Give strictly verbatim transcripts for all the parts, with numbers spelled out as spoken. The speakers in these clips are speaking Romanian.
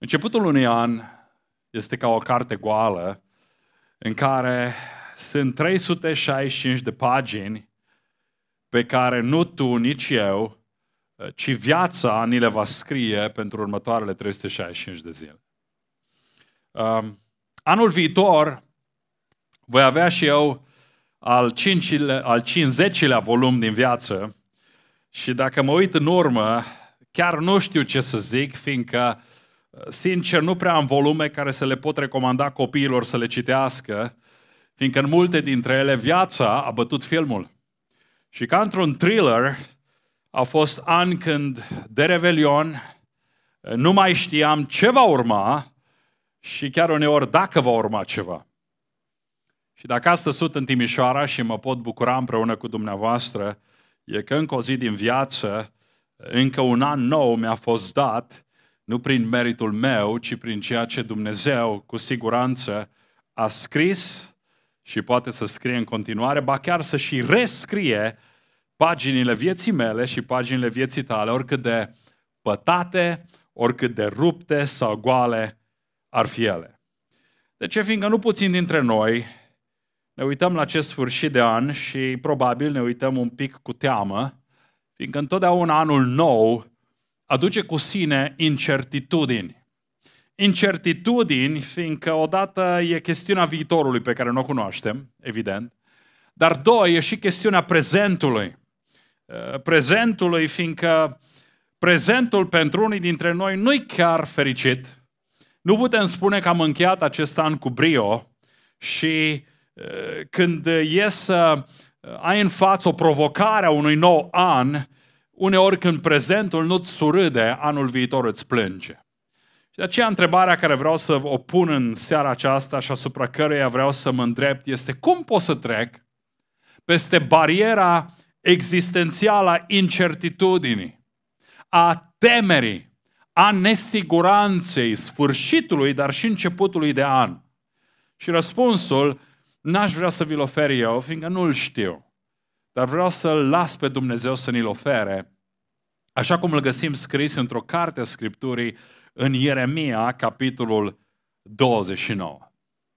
Începutul unui an este ca o carte goală în care sunt trei sute șaizeci și cinci de pagini pe care nu tu, nici eu, ci viața ni le va scrie pentru următoarele trei sute șaizeci și cinci de zile. Um, anul viitor voi avea și eu al, cincile, al cincizecilea volum din viață și dacă mă uit în urmă, chiar nu știu ce să zic, fiindcă, sincer, nu prea am volume care să le pot recomanda copiilor să le citească, fiindcă în multe dintre ele viața a bătut filmul. Și ca într-un thriller, au fost ani când, de revelion, nu mai știam ce va urma și chiar uneori dacă va urma ceva. Și dacă astăzi sunt în Timișoara și mă pot bucura împreună cu dumneavoastră, e că încă o zi din viață, încă un an nou mi-a fost dat, nu prin meritul meu, ci prin ceea ce Dumnezeu, cu siguranță, a scris și poate să scrie în continuare, ba chiar să și rescrie paginile vieții mele și paginile vieții tale, oricât de pătate, oricât de rupte sau goale ar fi ele. De ce? Fiindcă nu puțin dintre noi ne uităm la acest sfârșit de an și probabil ne uităm un pic cu teamă, fiindcă întotdeauna anul nou aduce cu sine incertitudini. Incertitudini, fiindcă odată e chestiunea viitorului pe care nu o cunoaștem, evident, dar doi, e și chestiunea prezentului. Prezentului, fiindcă prezentul pentru unii dintre noi nu-i chiar fericit. Nu putem spune că am încheiat acest an cu brio și când e să ai în față o provocare a unui nou an, uneori când prezentul nu-ți surâde, anul viitor îți plânge. Și de aceea întrebarea care vreau să o pun în seara aceasta și asupra căreia vreau să mă îndrept este cum pot să trec peste bariera existențială a incertitudinii, a temerii, a nesiguranței sfârșitului, dar și începutului de an. Și răspunsul n-aș vrea să vi-l ofer eu, fiindcă nu-l știu. Dar vreau să-l las pe Dumnezeu să ni-l ofere, așa cum îl găsim scris într-o carte a Scripturii în Ieremia, capitolul douăzeci și nouă.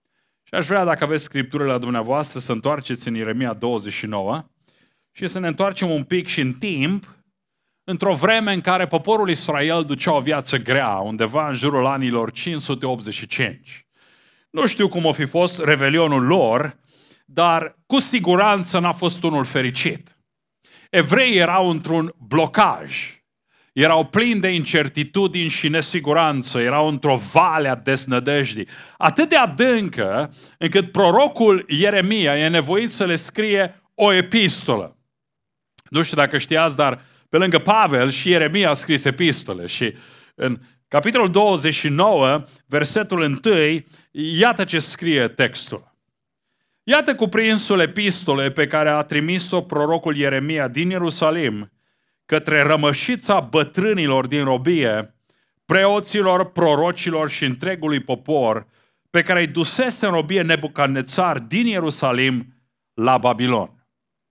Și aș vrea, dacă aveți Scripturile la dumneavoastră, să întoarceți în Ieremia douăzeci și nouă și să ne întoarcem un pic și în timp, într-o vreme în care poporul Israel ducea o viață grea, undeva în jurul anilor cinci sute optzeci și cinci. Nu știu cum o fi fost revelionul lor, dar cu siguranță n-a fost unul fericit. Evreii erau într-un blocaj, erau plini de incertitudini și nesiguranță, erau într-o vale a deznădejdii, atât de adâncă încât prorocul Ieremia e nevoit să le scrie o epistolă. Nu știu dacă știați, dar pe lângă Pavel și Ieremia a scris epistole și în capitolul douăzeci și nouă, versetul unu, iată ce scrie textul. Iată cuprinsul epistole pe care a trimis-o prorocul Ieremia din Ierusalim către rămășița bătrânilor din robie, preoților, prorocilor și întregului popor pe care îi dusese în robie Nebucadnețar din Ierusalim la Babilon.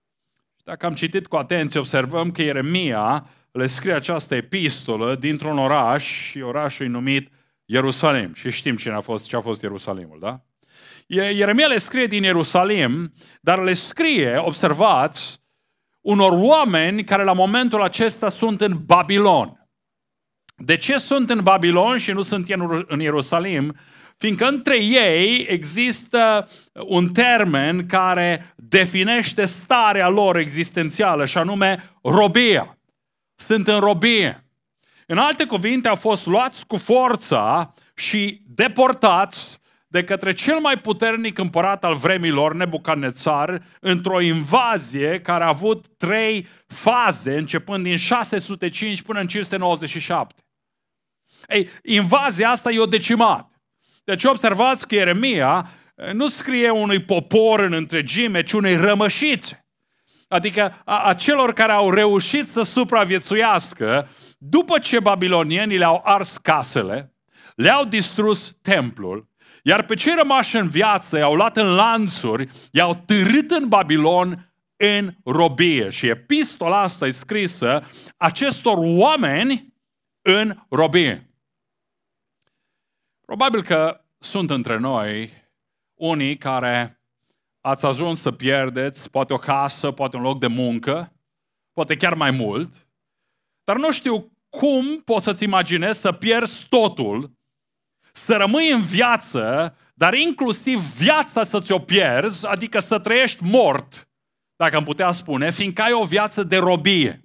Dacă am citit cu atenție, observăm că Ieremia le scrie această epistolă dintr-un oraș și orașul e numit Ierusalim. Și știm cine a fost, ce a fost Ierusalimul, da? Ieremia le scrie din Ierusalim, dar le scrie, observați, unor oameni care la momentul acesta sunt în Babilon. De ce sunt în Babilon și nu sunt în Ierusalim? Fiindcă între ei există un termen care definește starea lor existențială, și anume robia. Sunt în robie. În alte cuvinte, au fost luați cu forța și deportați de către cel mai puternic împărat al vremilor, Nebucadnețar, într-o invazie care a avut trei faze, începând din șase sute cinci până în cinci sute nouăzeci și șapte. Ei, invazia asta i-a decimat. Deci observați că Ieremia nu scrie unui popor în întregime, ci unei rămășițe. Adică a, a celor care au reușit să supraviețuiască după ce babilonienii le-au ars casele, le-au distrus templul, iar pe cei rămași în viață i-au luat în lanțuri, i-au târât în Babilon în robie. Și epistola asta e scrisă acestor oameni în robie. Probabil că sunt între noi unii care ați ajuns să pierdeți poate o casă, poate un loc de muncă, poate chiar mai mult, dar nu știu cum poți să-ți imaginezi să pierzi totul, să rămâi în viață, dar inclusiv viața să ți-o pierzi, adică să trăiești mort, dacă am putea spune, fiindcă ai o viață de robie.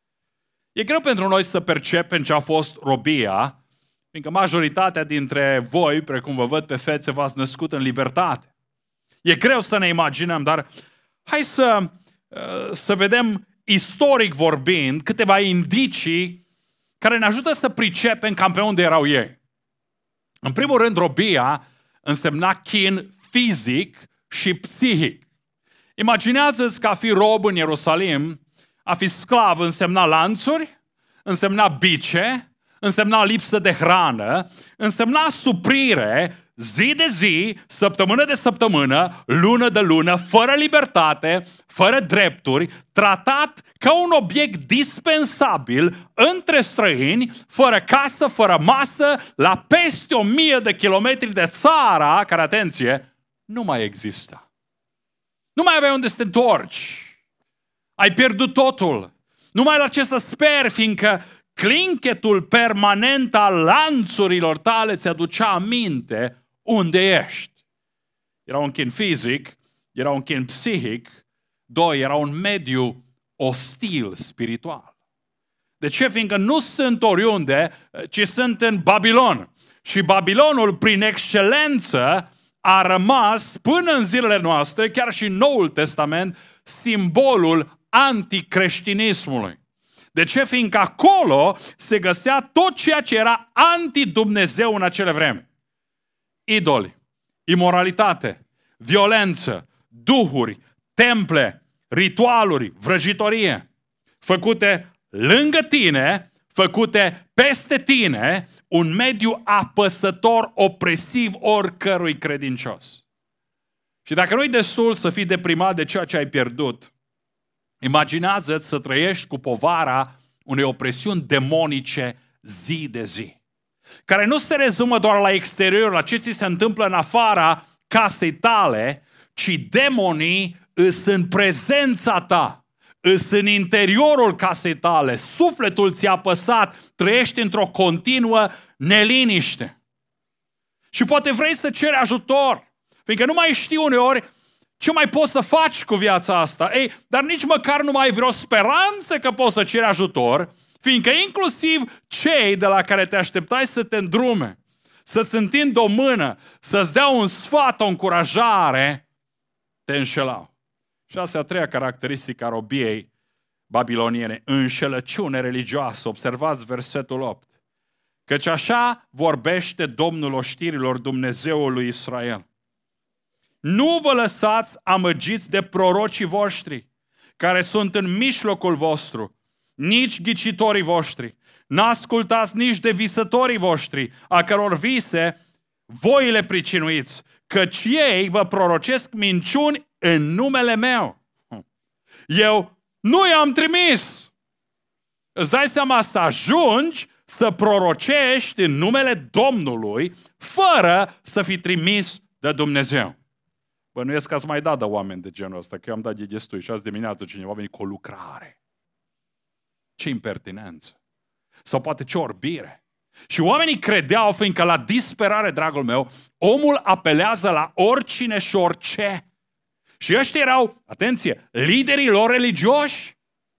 E greu pentru noi să percepem ce a fost robia, fiindcă majoritatea dintre voi, precum vă văd pe fețe, v-ați născut în libertate. E greu să ne imaginăm, dar hai să, să vedem, istoric vorbind, câteva indicii care ne ajută să pricepem cam pe unde erau ei. În primul rând, robia însemna chin fizic și psihic. Imaginează-ți că a fi rob în Ierusalim, a fi sclav însemna lanțuri, însemna bice, însemna lipsă de hrană, însemna suprire zi de zi, săptămână de săptămână, lună de lună, fără libertate, fără drepturi, tratat ca un obiect dispensabil între străini, fără casă, fără masă, la peste o mie de kilometri de țara, care, atenție, nu mai există. Nu mai aveai unde să te întorci. Ai pierdut totul. Nu mai ai la ce să speri, fiindcă clinchetul permanent al lanțurilor tale ți-aducea aminte unde ești. Era un chin fizic, era un chin psihic, doi, era un mediu ostil spiritual. De ce? Fiindcă nu sunt oriunde, ci sunt în Babilon. Și Babilonul, prin excelență, a rămas până în zilele noastre, chiar și în Noul Testament, simbolul anticreștinismului. De ce? Fiindcă acolo se găsea tot ceea ce era anti-Dumnezeu în acele vreme. Idoli, imoralitate, violență, duhuri, temple, ritualuri, vrăjitorie, făcute lângă tine, făcute peste tine, un mediu apăsător, opresiv oricărui credincios. Și dacă nu-i destul să fii deprimat de ceea ce ai pierdut, imaginează-ți să trăiești cu povara unei opresiuni demonice zi de zi, care nu se rezumă doar la exterior, la ce ți se întâmplă în afara casei tale, ci demonii îs în prezența ta, îs în interiorul casei tale, sufletul ți-a apăsat, trăiești într-o continuă neliniște. Și poate vrei să ceri ajutor, fiindcă nu mai știi uneori ce mai poți să faci cu viața asta. Ei, dar nici măcar nu mai ai vreo speranță că poți să ceri ajutor, fiindcă inclusiv cei de la care te așteptai să te îndrume, să-ți întindă o mână, să-ți dea un sfat, o încurajare, te înșelau. Și asta e a treia caracteristică a robiei babiloniene, înșelăciune religioasă. Observați versetul opt. Căci așa vorbește Domnul oștirilor, Dumnezeul lui Israel. Nu vă lăsați amăgiți de prorocii voștri, care sunt în mijlocul vostru, nici ghicitorii voștri. N-ascultați nici de visătorii voștri, a căror vise voi le pricinuiți, căci ei vă prorocesc minciuni în numele meu. Eu nu i-am trimis. Îți dai seama să ajungi să prorocești în numele Domnului fără să fii trimis de Dumnezeu. Bănuiesc că ați mai dat de oameni de genul ăsta, că eu am dat de destui și azi dimineață cineva a venit cu o lucrare. Ce impertinență! Sau poate ce orbire! Și oamenii credeau, fiindcă la disperare, dragul meu, omul apelează la oricine și orice. Și ăștia erau, atenție, liderii lor religioși.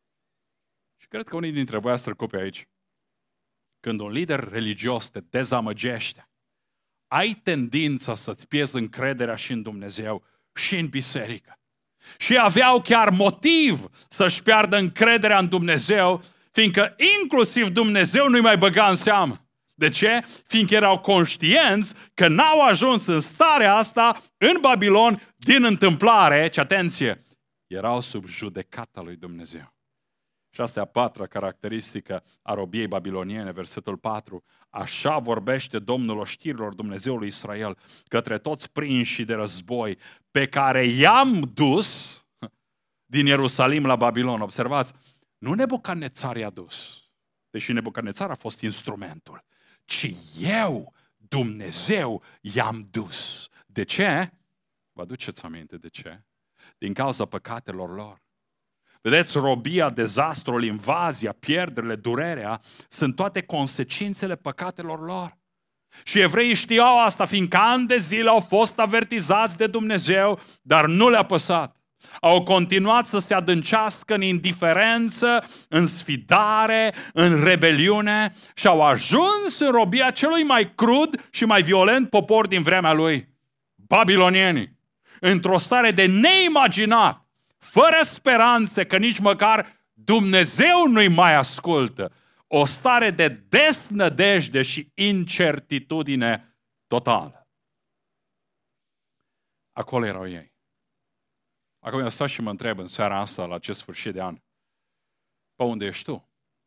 Și cred că unii dintre voi ați trecut pe aici. Când un lider religios te dezamăgește, ai tendința să-ți pierzi încrederea și în Dumnezeu și în biserică. Și aveau chiar motiv să-și piardă încrederea în Dumnezeu, fiindcă inclusiv Dumnezeu nu-i mai băga în seamă. De ce? Fiindcă erau conștienți că n-au ajuns în starea asta în Babilon din întâmplare, ci atenție, erau sub judecata lui Dumnezeu. Și asta e a patra caracteristică a robiei babiloniene, versetul patru. Așa vorbește Domnul oștirilor, Dumnezeului Israel, către toți prinșii de război pe care i-am dus din Ierusalim la Babilon. Observați, nu Nebucadnețar i-a dus, deși Nebucadnețar a fost instrumentul, ci eu, Dumnezeu i-am dus. De ce? Vă aduceți aminte de ce? Din cauza păcatelor lor. Vedeți, robia, dezastrul, invazia, pierderile, durerea, sunt toate consecințele păcatelor lor. Și evreii știau asta, fiindcă ani de zile au fost avertizați de Dumnezeu, dar nu le-a păsat. Au continuat să se adâncească în indiferență, în sfidare, în rebeliune și au ajuns în robia celui mai crud și mai violent popor din vremea lui, babilonienii, într-o stare de neimaginat, fără speranțe că nici măcar Dumnezeu nu-i mai ascultă. O stare de desnădejde și incertitudine totală. Acolo erau ei. Acum eu stau și mă întreb în seara asta, la acest sfârșit de an, pe unde ești tu?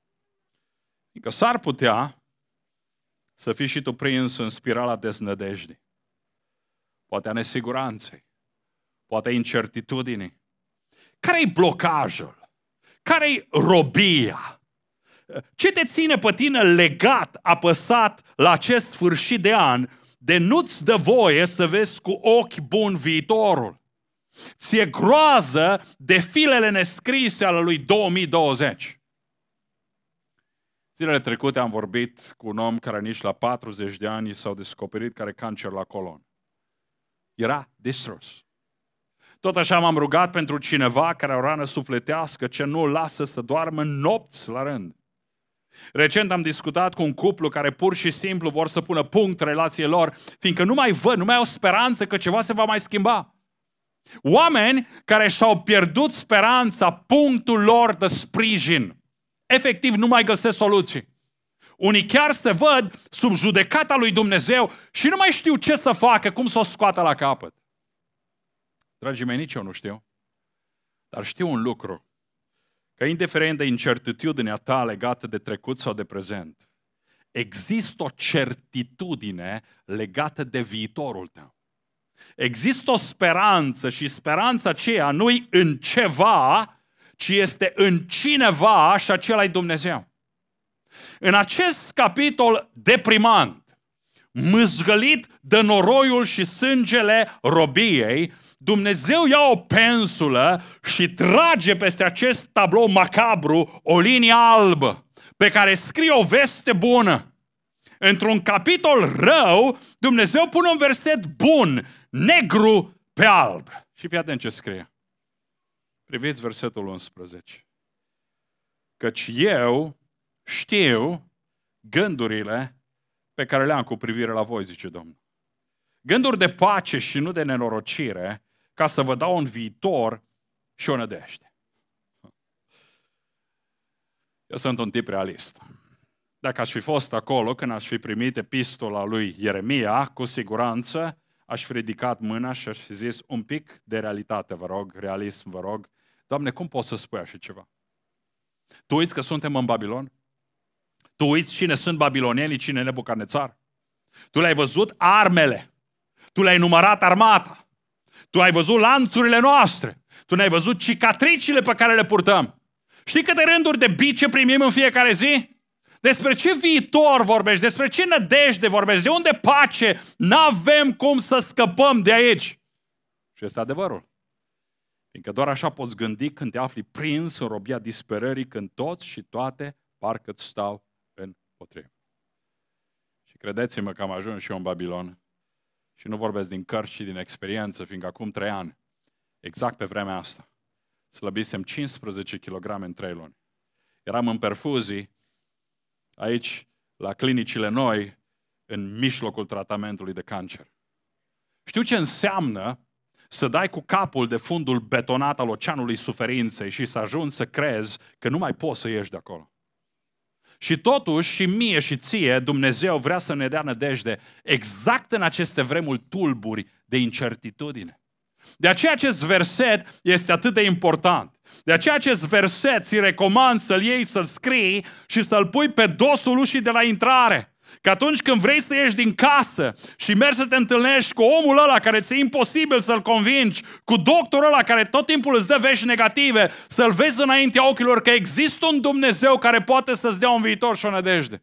Că s-ar putea să fii și tu prins în spirala deznădejdii, poate a nesiguranței, poate a incertitudinii. Care-i blocajul? Care-i robia? Ce te ține pe tine legat, apăsat la acest sfârșit de an, de nu-ți dă voie să vezi cu ochi buni viitorul? Ți-e groază de filele nescrise ale lui două mii douăzeci. Zilele trecute am vorbit cu un om care nici la patruzeci de ani s-au descoperit că are cancer la colon. Era distrus. Tot așa m-am rugat pentru cineva care are o rană sufletească ce nu îl lasă să doarmă nopți la rând. Recent am discutat cu un cuplu care pur și simplu vor să pună punct relației lor, fiindcă nu mai văd, nu mai au speranță că ceva se va mai schimba. Oameni care și-au pierdut speranța, punctul lor de sprijin. Efectiv, nu mai găsesc soluții. Unii chiar se văd sub judecata lui Dumnezeu și nu mai știu ce să facă, cum să o scoată la capăt. Dragii mei, nici eu nu știu. Dar știu un lucru. Că indiferent de incertitudinea ta legată de trecut sau de prezent, există o certitudine legată de viitorul tău. Există o speranță și speranța aceea nu-i în ceva, ci este în cineva și acela-i Dumnezeu. În acest capitol deprimant, mâzgălit de noroiul și sângele robiei, Dumnezeu ia o pensulă și trage peste acest tablou macabru o linie albă pe care scrie o veste bună. Într-un capitol rău, Dumnezeu pune un verset bun, negru pe alb. Și fii atent ce scrie. Priviți versetul unsprezece. Căci eu știu gândurile pe care le am cu privire la voi, zice Domnul. Gânduri de pace și nu de nenorocire, ca să vă dau un viitor și o nădejde. Eu sunt un tip realist. Dacă aș fi fost acolo, când aș fi primit epistola lui Ieremia, cu siguranță aș fi ridicat mâna și aș fi zis un pic de realitate, vă rog, realism, vă rog. Doamne, cum poți să spui așa ceva? Tu uiți că suntem în Babilon? Tu uiți cine sunt babilonienii, cine e Nebucadnețar? Tu le-ai văzut armele. Tu le-ai numărat armata. Tu ai văzut lanțurile noastre. Tu ne-ai văzut cicatricile pe care le purtăm. Știi câte rânduri de bice primim în fiecare zi? Despre ce viitor vorbești? Despre ce nădejde vorbești? De unde pace? N-avem cum să scăpăm de aici. Și este adevărul. Fiindcă doar așa poți gândi când te afli prins în robia disperării, când toți și toate parcă îți stau în potrivă. Și credeți-mă că am ajuns și eu în Babilon. Și nu vorbesc din cărți, ci din experiență, fiindcă acum trei ani, exact pe vremea asta, slăbisem cincisprezece kilograme în trei luni. Eram în perfuzii, aici, la clinicile noi, în mijlocul tratamentului de cancer. Știu ce înseamnă să dai cu capul de fundul betonat al oceanului suferinței și să ajungi să crezi că nu mai poți să ieși de acolo. Și totuși, și mie și ție, Dumnezeu vrea să ne dea nădejde exact în aceste vremuri tulburi de incertitudine. De aceea acest verset este atât de important. De aceea acest verset ți recomand să-l iei, să-l scrii și să-l pui pe dosul ușii de la intrare. Că atunci când vrei să ieși din casă și mergi să te întâlnești cu omul ăla care ți-e imposibil să-l convingi, cu doctorul ăla care tot timpul îți dă vești negative, să-l vezi înaintea ochilor că există un Dumnezeu care poate să-ți dea un viitor și o nădejde.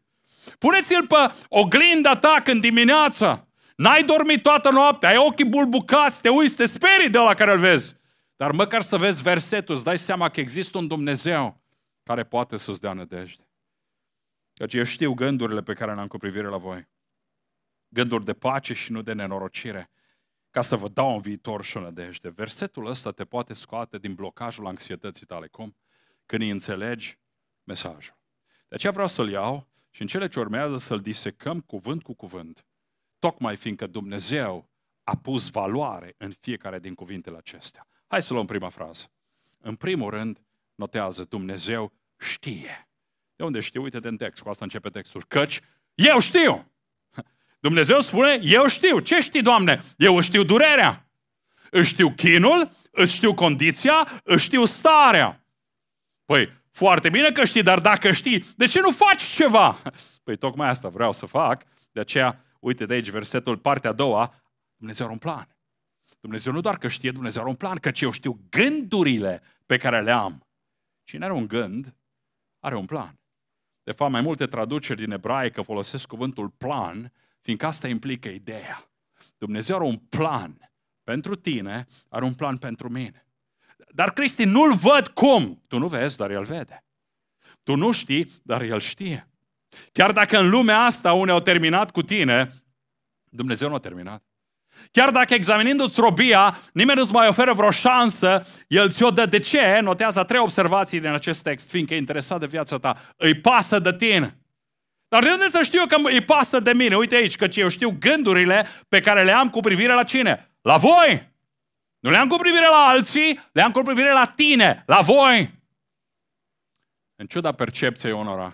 Puneți-l pe oglinda ta când dimineața. N-ai dormit toată noaptea, ai ochii bulbucați, te uiți, te sperii de ăla care îl vezi. Dar măcar să vezi versetul, îți dai seama că există un Dumnezeu care poate să-ți dea nădejde. Căci eu știu gândurile pe care le-am cu privire la voi. Gânduri de pace și nu de nenorocire, ca să vă dau un viitor și o nădejde. Versetul ăsta te poate scoate din blocajul anxietății tale. Cum? Când îi înțelegi mesajul. De aceea vreau să-l iau și în cele ce urmează să-l disecăm cuvânt cu cuvânt. Tocmai fiindcă Dumnezeu a pus valoare în fiecare din cuvintele acestea. Hai să luăm prima frază. În primul rând, notează, Dumnezeu știe. De unde știu? Uite-te în text, cu asta începe textul. Căci eu știu. Dumnezeu spune, eu știu. Ce știi, Doamne? Eu știu durerea. Își știu chinul, își știu condiția, își știu starea. Păi, foarte bine că știi, dar dacă știi, de ce nu faci ceva? Păi tocmai asta vreau să fac, de aceea, uite de aici versetul, partea a doua, Dumnezeu are un plan. Dumnezeu nu doar că știe, Dumnezeu are un plan, căci eu știu gândurile pe care le am. Cine are un gând, are un plan. De fapt, mai multe traduceri din ebraică folosesc cuvântul plan, fiindcă asta implică ideea. Dumnezeu are un plan pentru tine, are un plan pentru mine. Dar, Cristi, nu-l văd cum. Tu nu vezi, dar El vede. Tu nu știi, dar El știe. Chiar dacă în lumea asta unii au terminat cu tine, Dumnezeu nu a terminat. Chiar dacă examinându-ți robia, nimeni nu-ți mai oferă vreo șansă, El ți-o dă. De ce? Notează trei observații din acest text, fiindcă e interesat de viața ta. Îi pasă de tine. Dar de unde să știu că îi pasă de mine? Uite aici, căci eu știu gândurile pe care le am cu privire la cine? La voi! Nu le am cu privire la alții, le am cu privire la tine, la voi! În ciuda percepției unora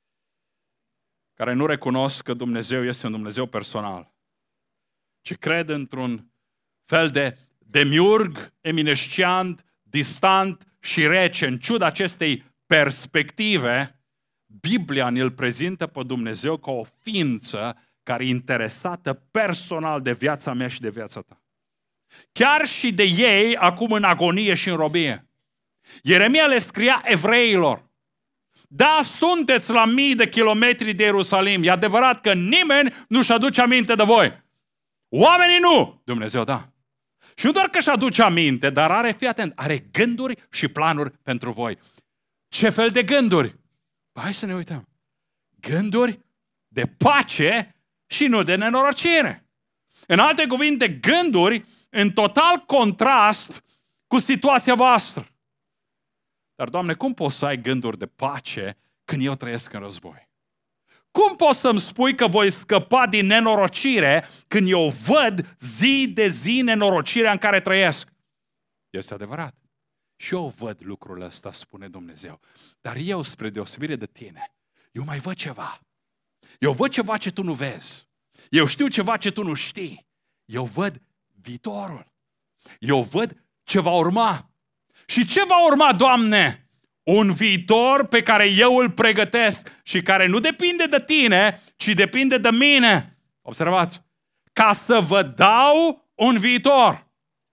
care nu recunosc că Dumnezeu este un Dumnezeu personal, ci cred într-un fel de demiurg, eminesciant, distant și rece. În ciuda acestei perspective, Biblia ne-l prezintă pe Dumnezeu ca o ființă care e interesată personal de viața mea și de viața ta. Chiar și de ei, acum în agonie și în robie. Ieremia le scria evreilor. Da, sunteți la mii de kilometri de Ierusalim. E adevărat că nimeni nu-și aduce aminte de voi. Oamenii nu. Dumnezeu da. Și nu doar că își aduce aminte, dar are, fii atent, are gânduri și planuri pentru voi. Ce fel de gânduri? Hai să ne uităm. Gânduri de pace și nu de nenorocire. În alte cuvinte, gânduri în total contrast cu situația voastră. Dar, Doamne, cum poți să ai gânduri de pace când eu trăiesc în război? Cum poți să-mi spui că voi scăpa din nenorocire când eu văd zi de zi nenorocirea în care trăiesc? Este adevărat. Și eu văd lucrul ăsta, spune Dumnezeu. Dar eu, spre deosebire de tine, eu mai văd ceva. Eu văd ceva ce tu nu vezi. Eu știu ceva ce tu nu știi. Eu văd viitorul. Eu văd ce va urma. Și ce va urma, Doamne? Un viitor pe care eu îl pregătesc și care nu depinde de tine, ci depinde de mine. Observați. Ca să vă dau un viitor.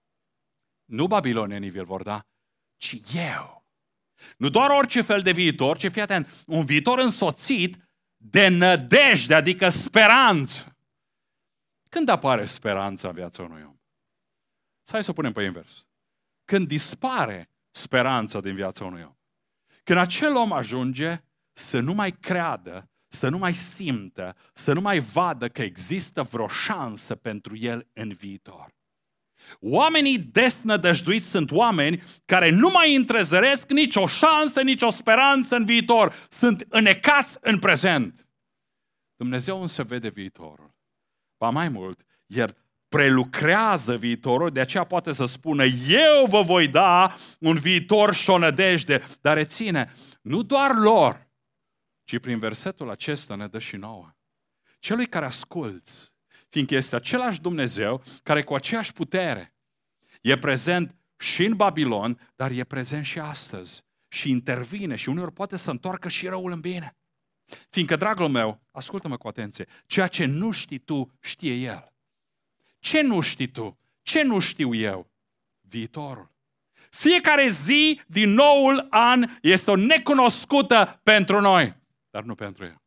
Nu babilonienii vi-l vor da, ci eu. Nu doar orice fel de viitor, ci fii atent, un viitor însoțit de nădejde, adică speranță. Când apare speranța în viața unui om? Hai să o punem pe invers. Când dispare speranța din viața unui om. Când acel om ajunge să nu mai creadă, să nu mai simtă, să nu mai vadă că există vreo șansă pentru el în viitor. Oamenii desnădăjduiți sunt oameni care nu mai întrezăresc nicio șansă, nicio speranță în viitor. Sunt înecați în prezent. Dumnezeu însă vede viitorul. Ba mai mult, El prelucrează viitorul, de aceea poate să spună, eu vă voi da un viitor și o nădejde. Dar reține, nu doar lor, ci prin versetul acesta ne dă și nouă. Celui care asculți, fiindcă este același Dumnezeu care cu aceeași putere e prezent și în Babilon, dar e prezent și astăzi. Și intervine și uneori poate să întoarcă și răul în bine. Fiindcă, dragul meu, ascultă-mă cu atenție, ceea ce nu știi tu, știe El. Ce nu știi tu? Ce nu știu eu? Viitorul. Fiecare zi din noul an este o necunoscută pentru noi, dar nu pentru El.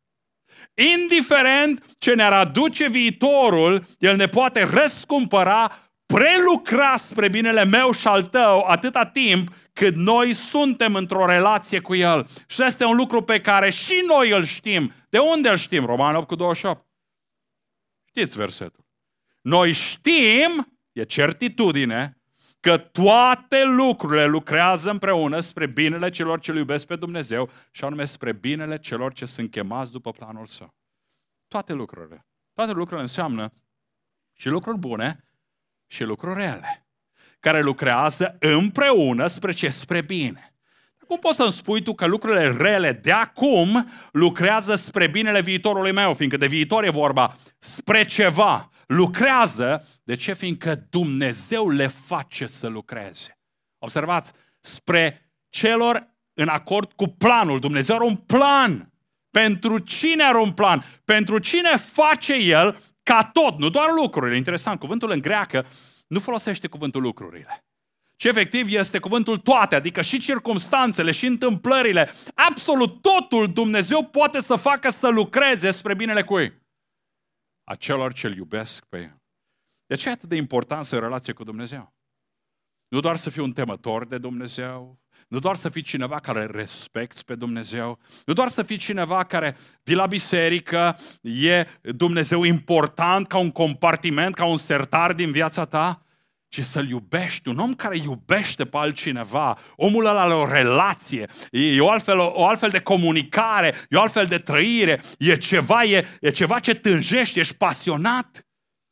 Indiferent ce ne-ar aduce viitorul, El ne poate răscumpăra, prelucra spre binele meu și al tău atâta timp cât noi suntem într-o relație cu El. Și este un lucru pe care și noi îl știm. De unde îl știm? Romani opt cu douăzeci și opt. Știți versetul. Noi știm, e certitudine, că toate lucrurile lucrează împreună spre binele celor ce îl iubesc pe Dumnezeu și anume spre binele celor ce sunt chemați după planul Său. Toate lucrurile. Toate lucrurile înseamnă și lucruri bune și lucruri rele, care lucrează împreună spre ce? Spre bine. Cum poți să-mi spui tu că lucrurile rele de acum lucrează spre binele viitorului meu, fiindcă de viitor e vorba, spre ceva. Lucrează, de ce? Fiindcă Dumnezeu le face să lucreze. Observați, spre celor în acord cu planul. Dumnezeu are un plan. Pentru cine are un plan? Pentru cine face El ca tot, nu doar lucrurile. Interesant, cuvântul în greacă nu folosește cuvântul lucrurile. Ce efectiv este cuvântul toate, adică și circumstanțele, și întâmplările, absolut totul Dumnezeu poate să facă să lucreze spre binele cui? A celor ce îl iubesc pe El. De ce e atât de important să ai o relație cu Dumnezeu? Nu doar să fii un temător de Dumnezeu, nu doar să fii cineva care respecti pe Dumnezeu, nu doar să fii cineva care vii la biserică, e Dumnezeu important ca un compartiment, ca un sertar din viața ta, ci să-L iubești. Un om care iubește pe altcineva, omul ăla are o relație, e o altfel, o altfel de comunicare, e o altfel de trăire, e ceva, e, e ceva ce tânjești, ești pasionat.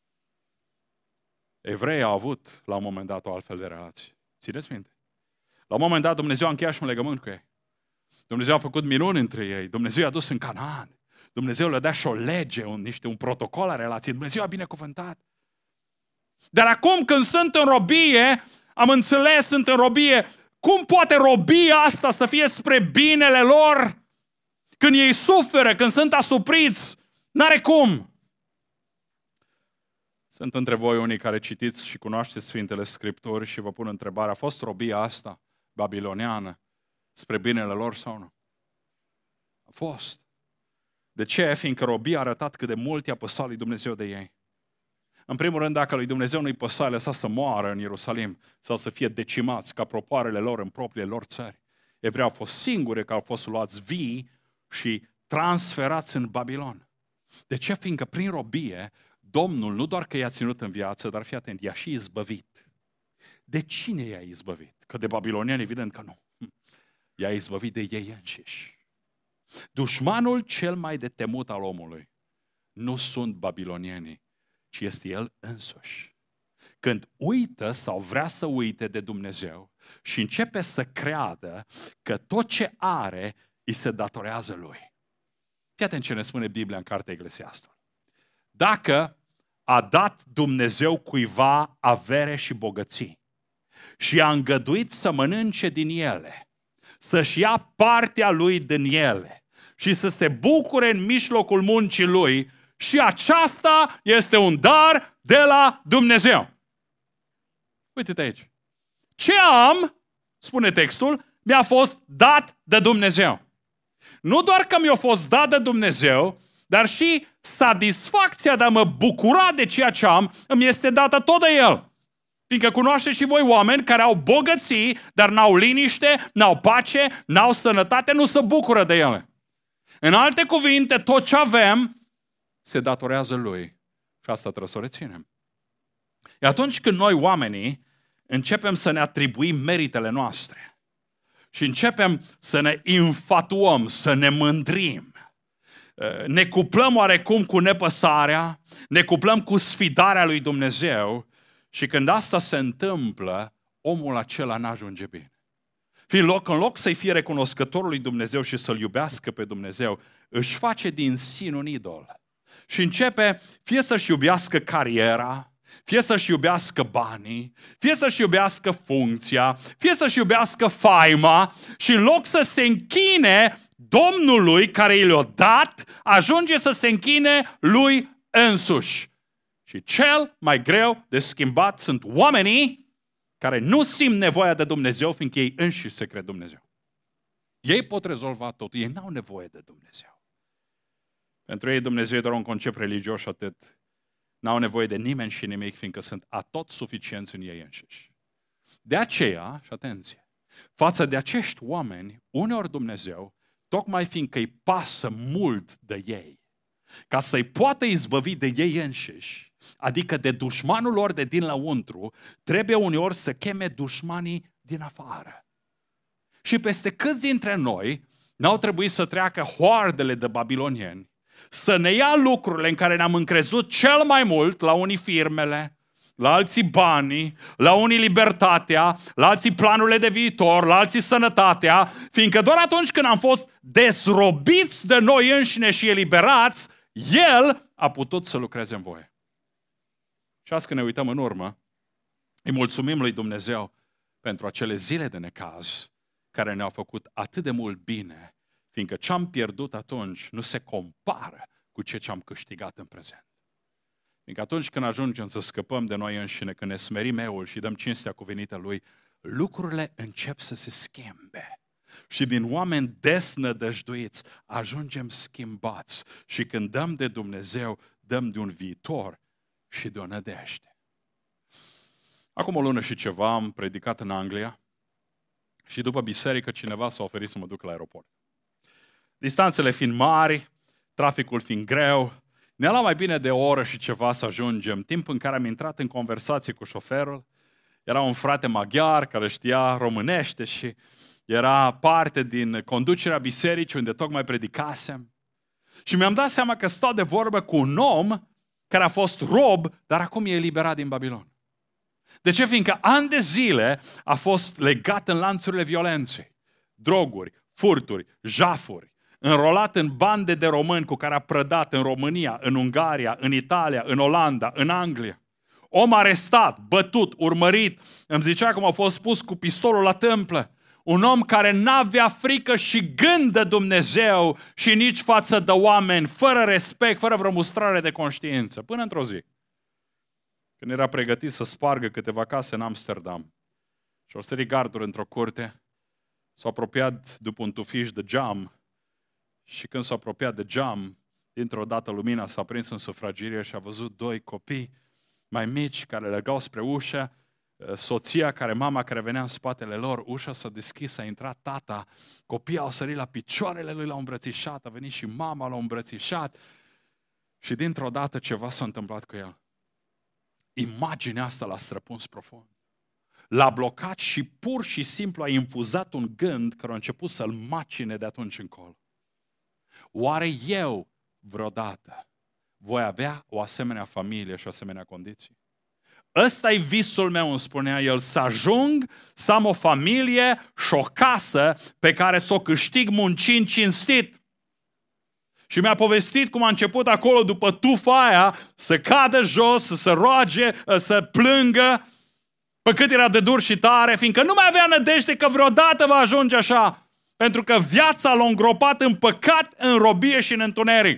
Evreii au avut la un moment dat o altfel de relație. Țineți minte? La un moment dat Dumnezeu a încheiat și un legământ cu ei. Dumnezeu a făcut minuni între ei. Dumnezeu i-a dus în Canaan. Dumnezeu le-a dat și o lege, un, niște, un protocol a relației. Dumnezeu a binecuvântat. Dar acum când sunt în robie, am înțeles, sunt în robie, cum poate robia asta să fie spre binele lor? Când ei suferă, când sunt asupriți, n-are cum. Sunt între voi unii care citiți și cunoașteți Sfintele Scripturi și vă pun întrebarea, a fost robia asta babiloniană spre binele lor sau nu? A fost. De ce? Fiindcă robia a arătat cât de mult i-a păsat lui Dumnezeu de ei. În primul rând, dacă lui Dumnezeu nu-i păsa, lăsa să moară în Ierusalim sau să fie decimați ca propoarele lor în propriile lor țări. Evrei au fost singure care au fost luați vii și transferați în Babilon. De ce? Fiindcă prin robie, Domnul nu doar că i-a ținut în viață, dar fii atent, i-a și izbăvit. De cine i-a izbăvit? Că de babilonieni, evident că nu. I-a izbăvit de ei înșiși. Dușmanul cel mai de temut al omului nu sunt babilonienii, ci este el însuși. Când uită sau vrea să uite de Dumnezeu și începe să creadă că tot ce are îi se datorează lui. Fii atent ce ne spune Biblia în cartea Eclesiastul. Dacă a dat Dumnezeu cuiva avere și bogății și a îngăduit să mănânce din ele, să-și ia partea lui din ele și să se bucure în mijlocul muncii lui, și aceasta este un dar de la Dumnezeu. Uite-te aici. Ce am, spune textul, mi-a fost dat de Dumnezeu. Nu doar că mi-a fost dat de Dumnezeu, dar și satisfacția de a mă bucura de ceea ce am îmi este dată tot de El. Fiindcă cunoașteți și voi oameni care au bogății, dar n-au liniște, n-au pace, n-au sănătate, nu se bucură de ele. În alte cuvinte, tot ce avem se datorează Lui. Și asta trebuie să o reținem. E atunci când noi oamenii începem să ne atribuim meritele noastre și începem să ne infatuăm, să ne mândrim, ne cuplăm oarecum cu nepăsarea, ne cuplăm cu sfidarea lui Dumnezeu și când asta se întâmplă, omul acela n-ajunge bine. În loc, în loc să-i fie recunoscătorul lui Dumnezeu și să-L iubească pe Dumnezeu, își face din sine un idol. Și începe fie să-și iubească cariera, fie să-și iubească banii, fie să-și iubească funcția, fie să-și iubească faima și în loc să se închine Domnului care i le-a dat, ajunge să se închine lui însuși. Și cel mai greu de schimbat sunt oamenii care nu simt nevoia de Dumnezeu, fiindcă ei înșiși se cred Dumnezeu. Ei pot rezolva totul, ei n-au nevoie de Dumnezeu. Pentru ei Dumnezeu e doar un concept religios și atât. N-au nevoie de nimeni și nimic, fiindcă sunt atot suficienți în ei înșiși. De aceea, și atenție, față de acești oameni, uneori Dumnezeu, tocmai fiindcă îi pasă mult de ei, ca să-i poată izbăvi de ei înșiși, adică de dușmanul lor de din lăuntru, trebuie uneori să cheme dușmanii din afară. Și peste câți dintre noi n-au trebuit să treacă hoardele de babilonieni, să ne ia lucrurile în care ne-am încrezut cel mai mult, la unii firmele, la alții banii, la unii libertatea, la alții planurile de viitor, la alții sănătatea, fiindcă doar atunci când am fost dezrobiți de noi înșine și eliberați, El a putut să lucreze în voi. Și azi când ne uităm în urmă, îi mulțumim lui Dumnezeu pentru acele zile de necaz care ne-au făcut atât de mult bine, fiindcă ce am pierdut atunci nu se compară cu ceea ce am câștigat în prezent. Fiindcă atunci când ajungem să scăpăm de noi înșine, când ne smerim eul și dăm cinstea cuvenită Lui, lucrurile încep să se schimbe. Și din oameni desnădăjduiți ajungem schimbați. Și când dăm de Dumnezeu, dăm de un viitor și de o nădejde. Acum o lună și ceva am predicat în Anglia și după biserică cineva s-a oferit să mă duc la aeroport. Distanțele fiind mari, traficul fiind greu, ne-a luat mai bine de o oră și ceva să ajungem, timp în care am intrat în conversație cu șoferul. Era un frate maghiar care știa românește și era parte din conducerea bisericii unde tocmai predicasem. Și mi-am dat seama că stau de vorbă cu un om care a fost rob, dar acum e eliberat din Babilon. De ce? Fiindcă ani de zile a fost legat în lanțurile violenței, droguri, furturi, jafuri, înrolat în bande de români cu care a prădat în România, în Ungaria, în Italia, în Olanda, în Anglia. Om arestat, bătut, urmărit, îmi zicea cum a fost pus cu pistolul la tâmplă. Un om care n-avea frică și gând de Dumnezeu și nici față de oameni, fără respect, fără vreo mustrare de conștiință. Până într-o zi, când era pregătit să spargă câteva case în Amsterdam și o sări garduri într-o curte, s-a apropiat după un tufiș de geam și când s-a apropiat de geam, dintr-o dată lumina s-a prins în sufragerie și a văzut doi copii mai mici care alergau spre ușă, soția care, mama care venea în spatele lor, ușa s-a deschis, a intrat tata, copiii au sărit la picioarele lui, l-au îmbrățișat, a venit și mama, l-a îmbrățișat și dintr-o dată ceva s-a întâmplat cu el. Imaginea asta l-a străpuns profund. L-a blocat și pur și simplu a infuzat un gând care a început să-l macine de atunci încolo. Oare eu vreodată voi avea o asemenea familie și o asemenea condiții? Ăsta-i visul meu, îmi spunea el, să ajung să am o familie și o casă pe care să o câștig muncind cinstit. Și mi-a povestit cum a început acolo după tufa aia să cadă jos, să se roage, să plângă, pe cât era de dur și tare, fiindcă nu mai avea nădejde că vreodată va ajunge așa, pentru că viața l-a îngropat în păcat, în robie și în întuneric.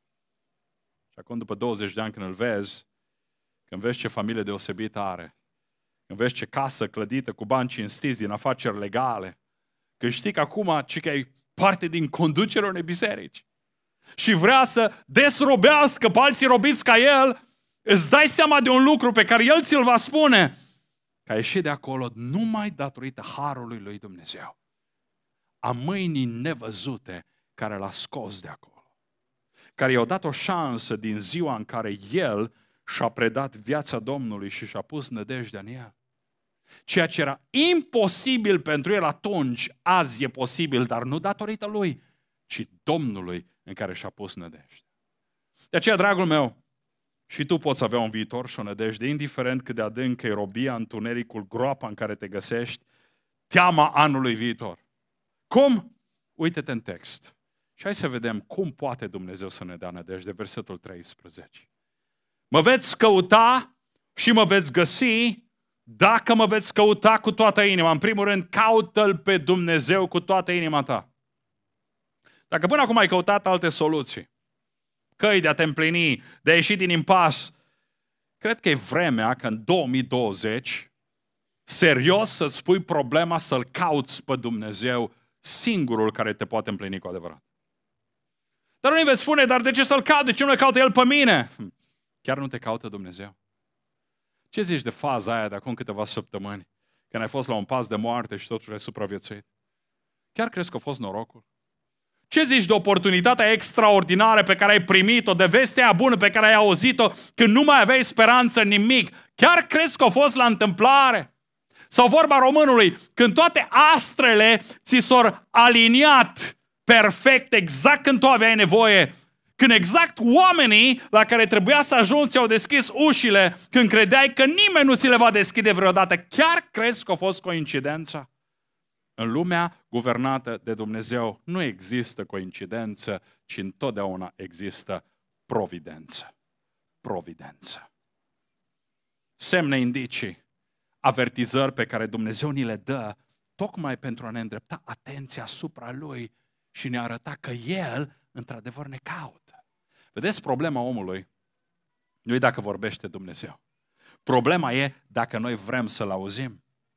Și acum, după douăzeci de ani, când îl vezi, când vezi ce familie deosebită are, când vezi ce casă clădită cu bani cinstiți din afaceri legale, când știi că acum ci că e parte din conducerea unei biserici și vrea să desrobească pe alții robiți ca el, îți dai seama de un lucru pe care el ți-l va spune, că a ieșit de acolo numai datorită harului lui Dumnezeu, a mâinii nevăzute care l-a scos de acolo, care i-a dat o șansă din ziua în care el și-a predat viața Domnului și și-a pus nădejdea în el. Ceea ce era imposibil pentru el atunci, azi e posibil, dar nu datorită lui, ci Domnului în care și-a pus nădejde. De aceea, dragul meu, și tu poți avea un viitor și o nădejde, indiferent cât de adâncă e robia, întunericul, groapa în care te găsești, teama anului viitor. Cum? Uite-te în text. Și hai să vedem cum poate Dumnezeu să ne dea nădejde. Versetul treisprezece. Mă veți căuta și mă veți găsi dacă mă veți căuta cu toată inima. În primul rând, caută-L pe Dumnezeu cu toată inima ta. Dacă până acum ai căutat alte soluții, căi de a te împlini, de a ieși din impas, cred că e vremea că în două mii douăzeci serios să-ți pui problema să-L cauți pe Dumnezeu, singurul care te poate împlini cu adevărat. Dar unii veți spune, dar de ce să-L caut? De ce nu le caută El pe mine? Chiar nu te caută Dumnezeu? Ce zici de faza aia de acum câteva săptămâni, când ai fost la un pas de moarte și totuși ai supraviețuit? Chiar crezi că a fost norocul? Ce zici de oportunitatea extraordinară pe care ai primit-o, de vestea bună pe care ai auzit-o, când nu mai aveai speranță în nimic? Chiar crezi că a fost la întâmplare? Sau vorba românului, când toate astrele ți s-au aliniat perfect, exact când tu aveai nevoie, când exact oamenii la care trebuia să ajungi ți-au deschis ușile, când credeai că nimeni nu ți le va deschide vreodată, chiar crezi că a fost coincidență? În lumea guvernată de Dumnezeu nu există coincidență, ci întotdeauna există providență. Providență. Semne, indicii, avertizări pe care Dumnezeu ni le dă tocmai pentru a ne îndrepta atenția asupra Lui și ne arăta că El, într-adevăr, ne caută. Vedeți, problema omului nu e dacă vorbește Dumnezeu. Problema e dacă noi vrem să-L auzim.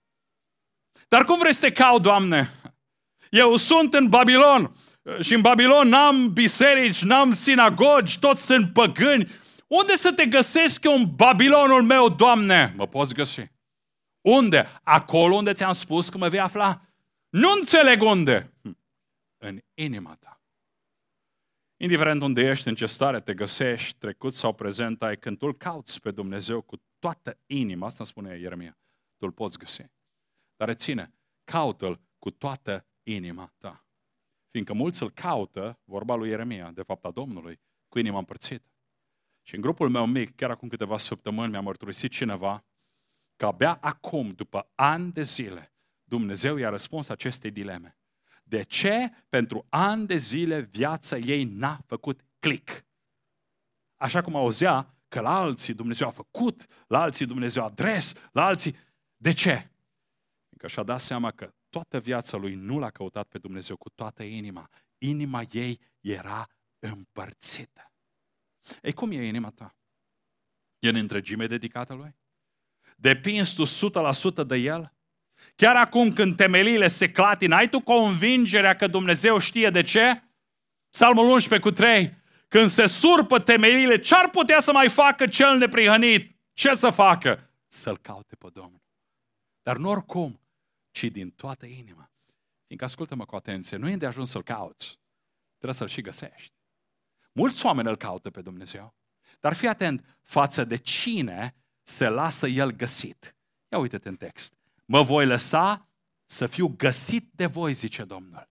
Dar cum vrei să te caut, Doamne? Eu sunt în Babilon și în Babilon n-am biserici, n-am sinagogi, toți sunt păgâni. Unde să te găsesc eu în Babilonul meu, Doamne? Mă poți găsi. Unde? Acolo unde ți-am spus că mă vei afla. Nu înțeleg unde. În inima ta. Indiferent unde ești, în ce stare te găsești, trecut sau prezent ai, când tu îl cauți pe Dumnezeu cu toată inima, asta spune Ieremia, tu îl poți găsi. Dar reține, caută-l cu toată inima ta. Fiindcă mulți îl caută, vorba lui Ieremia, de fapt a Domnului, cu inima împărțită. Și în grupul meu mic, chiar acum câteva săptămâni, mi-a mărturisit cineva că abia acum, după ani de zile, Dumnezeu i-a răspuns acestei dileme. De ce pentru ani de zile viața ei n-a făcut click? Așa cum auzea că la alții Dumnezeu a făcut, la alții Dumnezeu a adres, la alții... De ce? Că și-a dat seama că toată viața lui nu l-a căutat pe Dumnezeu cu toată inima. Inima ei era împărțită. Ei, cum e inima ta? E în întregime dedicată lui? Depinzi tu o sută la sută de el? Chiar acum când temeliile se clatină, ai tu convingerea că Dumnezeu știe de ce? Psalmul unsprezece cu trei. Când se surpă temeliile, ce-ar putea să mai facă cel neprihănit? Ce să facă? Să-L caute pe Domnul. Dar nu oricum, ci din toată inima. Fiindcă, ascultă-mă cu atenție, nu e de ajuns să-L cauți, trebuie să-L și găsești. Mulți oameni îl caută pe Dumnezeu, dar fii atent față de cine se lasă El găsit. Ia uite-te în text. Mă voi lăsa să fiu găsit de voi, zice Domnul.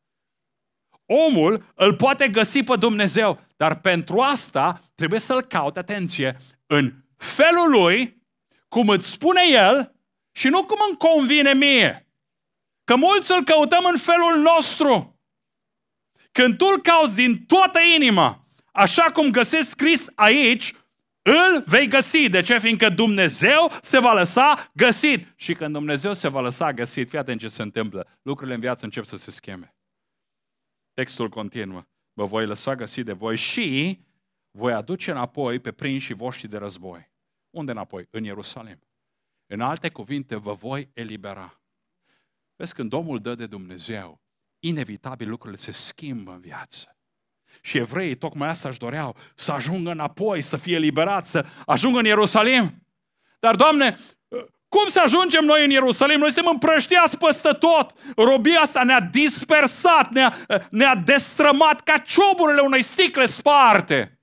Omul îl poate găsi pe Dumnezeu, dar pentru asta trebuie să-L caute, atenție, în felul lui, cum îți spune El, și nu cum îmi convine mie. Că mulți îl căutăm în felul nostru. Când tu îl cauți din toată inima, așa cum găsești scris aici, îl vei găsi. De ce? Fiindcă Dumnezeu se va lăsa găsit. Și când Dumnezeu se va lăsa găsit, fii atent ce se întâmplă. Lucrurile în viață încep să se schimbe. Textul continuă. Vă voi lăsa găsit de voi și voi aduce înapoi pe prinșii voștri de război. Unde înapoi? În Ierusalim. În alte cuvinte, vă voi elibera. Vezi, când Domnul dă de Dumnezeu, inevitabil lucrurile se schimbă în viață. Și evreii tocmai asta își doreau, să ajungă înapoi, să fie eliberați, să ajungă în Ierusalim. Dar, Doamne, cum să ajungem noi în Ierusalim? Noi suntem împrăștiați peste tot. Robia asta ne-a dispersat, ne-a, ne-a destrămat ca cioburile unei sticle sparte.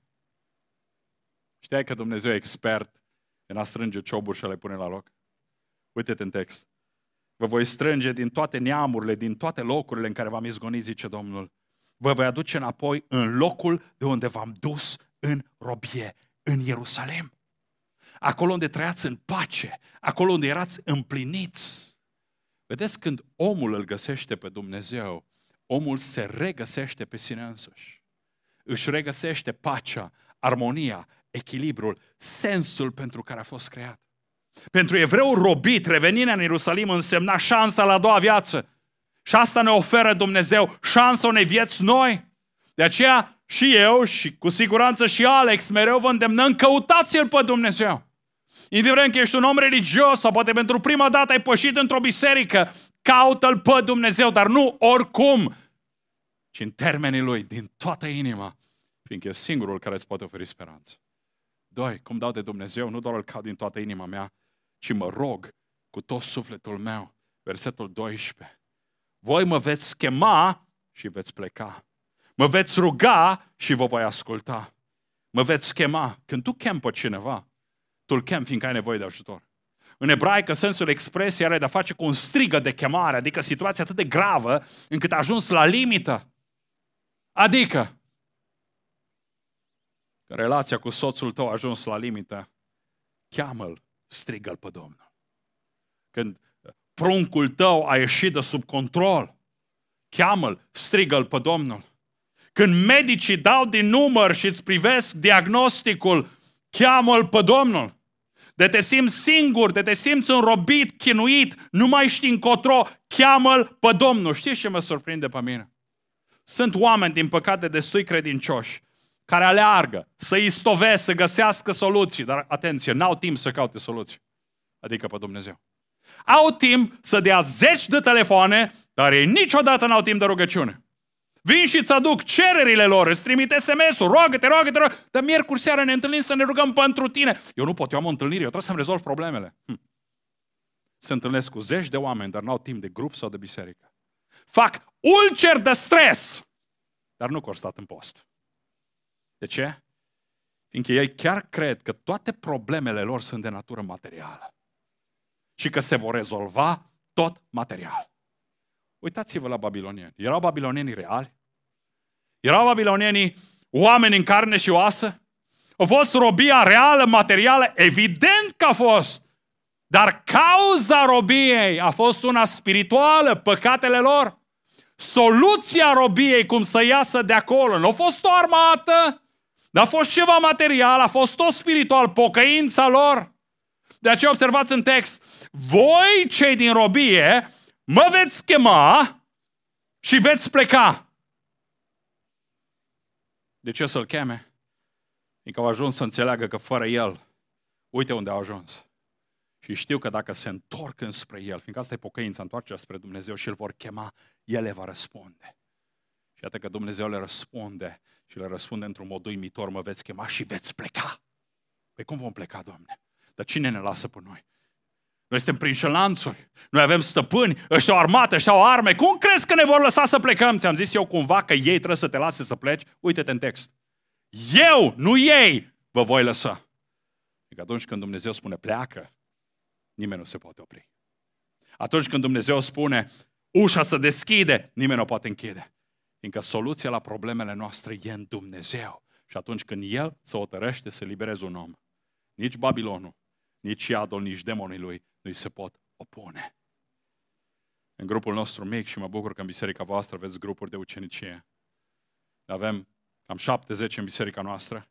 Știai că Dumnezeu e expert în a strânge cioburi și a le pune la loc? Uite-te în text. Vă voi strânge din toate neamurile, din toate locurile în care v-am izgonit, zice Domnul. Vă voi aduce înapoi în locul de unde v-am dus în robie, în Ierusalim. Acolo unde trăiați în pace, acolo unde erați împliniți. Vedeți, când omul îl găsește pe Dumnezeu, omul se regăsește pe sine însuși. Își regăsește pacea, armonia, echilibrul, sensul pentru care a fost creat. Pentru evreu robit, revenirea în Ierusalim însemna șansa la a doua viață. Și asta ne oferă Dumnezeu, șansa unei vieți noi. De aceea și eu și cu siguranță și Alex mereu vă îndemnăm, căutați-L pe Dumnezeu. Indiferent că ești un om religios sau poate pentru prima dată ai pășit într-o biserică, caută-L pe Dumnezeu, dar nu oricum, ci în termenii Lui, din toată inima, fiindcă e singurul care îți poate oferi speranță. Doi, cum dau de Dumnezeu, nu doar îl caut din toată inima mea, ci mă rog cu tot sufletul meu. Versetul doisprezece. Voi mă veți chema și veți pleca. Mă veți ruga și vă voi asculta. Mă veți chema. Când tu chemi pe cineva, tu îl chemi fiindcă ai nevoie de ajutor. În ebraică, sensul expresiei are de-a face cu un strigă de chemare, adică situația atât de gravă încât a ajuns la limită. Adică, că relația cu soțul tău a ajuns la limită, cheamă-l, strigă-l pe Domnul. Când pruncul tău a ieșit de sub control, cheamă-l, strigă-l pe Domnul. Când medicii dau din număr și îți privesc diagnosticul, cheamă-l pe Domnul. De te simți singur, de te simți înrobit, chinuit, nu mai știi încotro, cheamă-l pe Domnul. Știți ce mă surprinde pe mine? Sunt oameni, din păcate, destui credincioși, care aleargă să istovesc, să găsească soluții, dar atenție, n-au timp să caute soluții, adică pe Dumnezeu. Au timp să dea zeci de telefoane, dar ei niciodată n-au timp de rugăciune. Vin și îți aduc cererile lor, îți trimite S M S-ul, roagă-te, roagă-te, roagă-te, dar miercuri seara ne întâlnim să ne rugăm pentru tine. Eu nu pot, eu am o întâlnire, eu trebuie să-mi rezolv problemele. Hm. Se întâlnesc cu zeci de oameni, dar n-au timp de grup sau de biserică. Fac ulcer de stres, dar nu că au stat în post. De ce? Fiindcă ei chiar cred că toate problemele lor sunt de natură materială și că se vor rezolva tot material. Uitați-vă la babilonieni. Erau babilonienii reali? Erau babilonienii oameni în carne și oasă? A fost robia reală, materială? Evident că a fost. Dar cauza robiei a fost una spirituală, păcatele lor. Soluția robiei, cum să iasă de acolo, nu a fost o armată, dar a fost ceva material, a fost tot spiritual, pocăința lor. De aceea observați în text, voi cei din robie mă veți chema și veți pleca. De ce să-l cheme? Fiindcă au ajuns să înțeleagă că fără el, uite unde au ajuns. Și știu că dacă se întorc înspre el, fiindcă asta e pocăința, întoarcerea spre Dumnezeu și îl vor chema, el le va răspunde. Și iată că Dumnezeu le răspunde și le răspunde într-un mod uimitor, mă veți chema și veți pleca. Păi cum vom pleca, Doamne? Dar cine ne lasă pe noi? Noi suntem prinși în lanțuri, noi avem stăpâni, ăștia au armată, ăștia au arme. Cum crezi că ne vor lăsa să plecăm? Ți-am zis eu cumva că ei trebuie să te lase să pleci? Uite-te în text. Eu, nu ei, vă voi lăsa. Adică atunci când Dumnezeu spune pleacă, nimeni nu se poate opri. Atunci când Dumnezeu spune ușa se deschide, nimeni nu o poate închide. Fiindcă soluția la problemele noastre e în Dumnezeu. Și atunci când El se hotărăște să libereze un om, nici Babilonul, nici iadul, nici demonii lui nu-i se pot opune. În grupul nostru mic, și mă bucur că în biserica voastră aveți grupuri de ucenicie, avem cam șaptezeci în biserica noastră.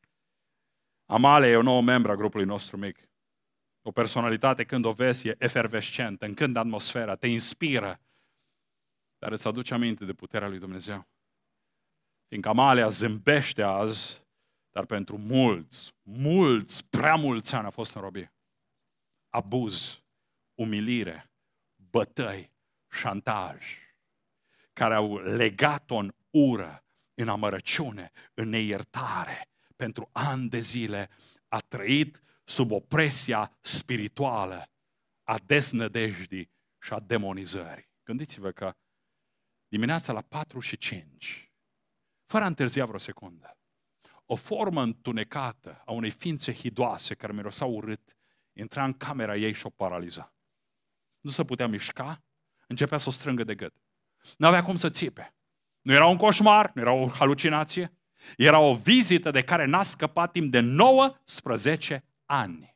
Amalia e o nouă membră a grupului nostru mic. O personalitate, când o vezi, e efervescentă, încântă atmosfera, te inspiră, dar îți aduce aminte de puterea lui Dumnezeu. Fiindcă Amalia zâmbește azi, dar pentru mulți, mulți, prea mulți ani a fost în robie. Abuz, umilire, bătăi, șantaj, care au legat-o în ură, în amărăciune, în neiertare. Pentru ani de zile a trăit sub opresia spirituală a deznădejdii și a demonizării. Gândiți-vă că dimineața la patru și cinci, fără a întârzia vreo secundă, o formă întunecată a unei ființe hidoase care miroseau urât, intra în camera ei și o paraliza. Nu se putea mișca, începea să o strângă de gât. Nu avea cum să țipe. Nu era un coșmar, nu era o halucinație, era o vizită de care n-a scăpat timp de nouăsprezece ani.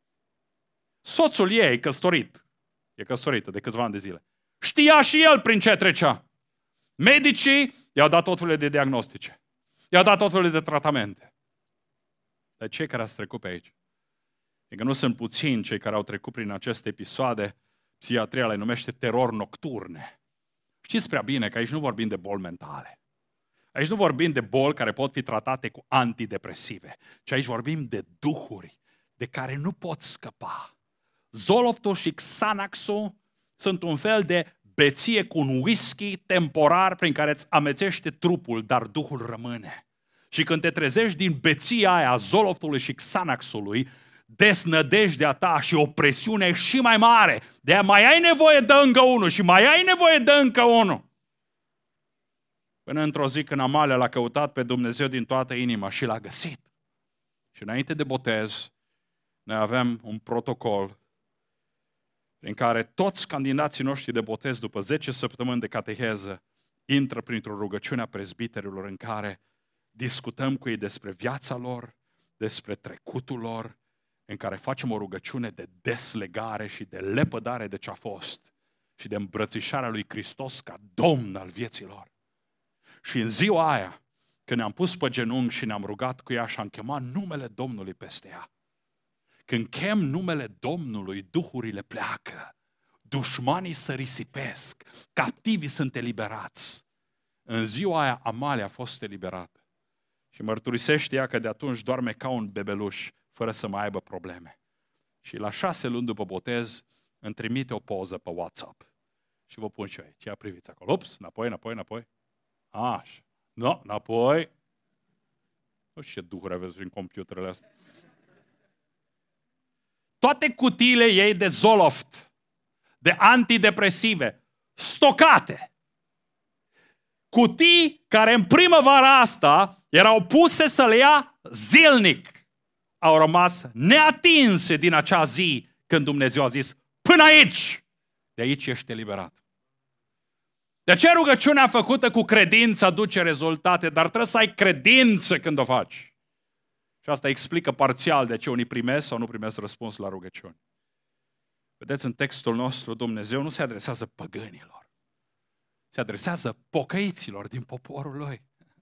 Soțul ei, căsătorit, e căsătorită de câțiva ani de zile, știa și el prin ce trecea. Medicii i-au dat tot felul de diagnostice. I-au dat tot felul de tratamente. Dar cei care ați trecut pe aici, e că nu sunt puțini cei care au trecut prin aceste episoade, psihiatria le numește terori nocturne. Știți prea bine că aici nu vorbim de boli mentale. Aici nu vorbim de boli care pot fi tratate cu antidepresive, ci aici vorbim de duhuri de care nu pot scăpa. Zoloftul și Xanaxul sunt un fel de beție cu un whisky temporar prin care îți amețește trupul, dar Duhul rămâne. Și când te trezești din beția aia a Zoloftului și Xanaxului, desnădejdea ta și opresiunea e și mai mare. De-aia mai ai nevoie de încă unul și mai ai nevoie de încă unul. Până într-o zi când Amalia l-a căutat pe Dumnezeu din toată inima și l-a găsit. Și înainte de botez, noi avem un protocol prin care toți candidații noștri de botez, după zece săptămâni de cateheză, intră printr-o rugăciune a prezbiterilor în care discutăm cu ei despre viața lor, despre trecutul lor, în care facem o rugăciune de deslegare și de lepădare de ce a fost și de îmbrățișarea lui Hristos ca Domn al vieții lor. Și în ziua aia, când ne-am pus pe genunchi și ne-am rugat cu ea și am chemat numele Domnului peste ea, când chem numele Domnului, duhurile pleacă, dușmanii se risipesc, captivii sunt eliberați. În ziua aia Amalia a fost eliberată și mărturisește ea că de atunci doarme ca un bebeluș, fără să mai aibă probleme. Și la șase luni după botez îmi trimite o poză pe WhatsApp. Și vă pun și eu aici. Ia priviți acolo. Ups, înapoi, înapoi, înapoi. Așa. No, înapoi. Nu știu ce duhuri aveți prin computerele astea. Toate cutiile ei de Zoloft, de antidepresive, stocate. Cutii care în primăvara asta erau puse să le ia zilnic. Au rămas neatinse din acea zi când Dumnezeu a zis, până aici, de aici ești eliberat. De aceea rugăciunea făcută cu credință aduce rezultate, dar trebuie să ai credință când o faci. Și asta explică parțial de ce unii primesc sau nu primesc răspuns la rugăciuni. Vedeți, în textul nostru, Dumnezeu nu se adresează păgânilor. Se adresează pocăiților din poporul Lui.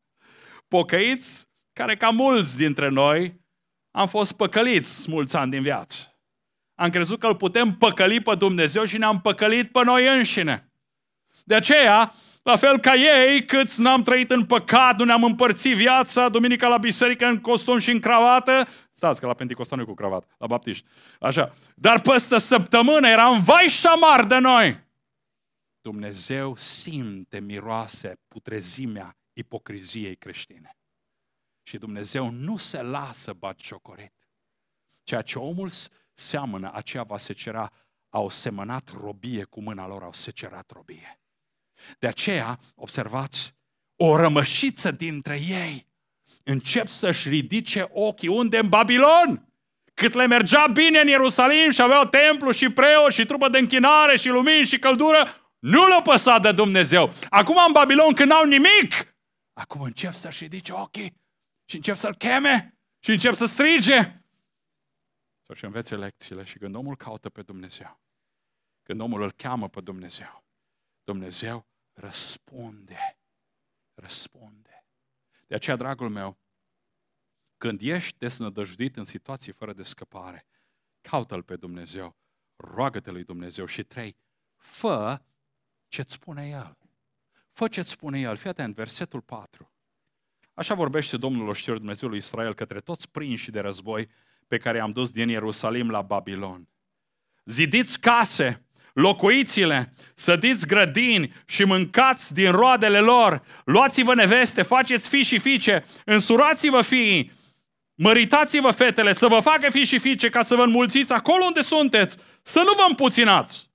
Pocăiți care, ca mulți dintre noi, am fost păcăliți mulți ani din viață. Am crezut că îl putem păcăli pe Dumnezeu și ne-am păcălit pe noi înșine. De aceea, la fel ca ei, câți n-am trăit în păcat, nu ne-am împărțit viața, duminica la biserică în costum și în cravată, stați că la Pentecostal nu e cu cravată, la baptiști, așa, dar peste săptămână eram vai și amar de noi. Dumnezeu simte miroase putrezimea ipocriziei creștine. Și Dumnezeu nu se lasă batjocorit. Ceea ce omul seamănă, aceea va secera. Au semănat robie cu mâna lor, au secerat robie. De aceea, observați, o rămășiță dintre ei încep să-și ridice ochii. Unde? În Babilon! Cât le mergea bine în Ierusalim și aveau templu și preot și trupă de închinare și lumini și căldură, nu le-a păsat de Dumnezeu. Acum în Babilon, când n-au nimic, acum încep să-și ridice ochii și încep să-L cheme și încep să strige. Să-și învețe lecțiile și când omul caută pe Dumnezeu, când omul îl cheamă pe Dumnezeu, Dumnezeu răspunde. Răspunde. De aceea, dragul meu, când ești desnădăjduit în situații fără de scăpare, caută-L pe Dumnezeu, roagă-te lui Dumnezeu și trei, fă ce-ți spune El. Fă ce-ți spune El. Fii atent, versetul patru. Așa vorbește Domnul oștirilor Dumnezeul lui Israel către toți prinși de război pe care i-am dus din Ierusalim la Babilon. Zidiți case, locuiți-le, sădiți grădini și mâncați din roadele lor, luați-vă neveste, faceți fii și fiice, însurați-vă fiii, măritați-vă fetele, să vă facă fii și fiice ca să vă înmulțiți acolo unde sunteți, să nu vă împuținați.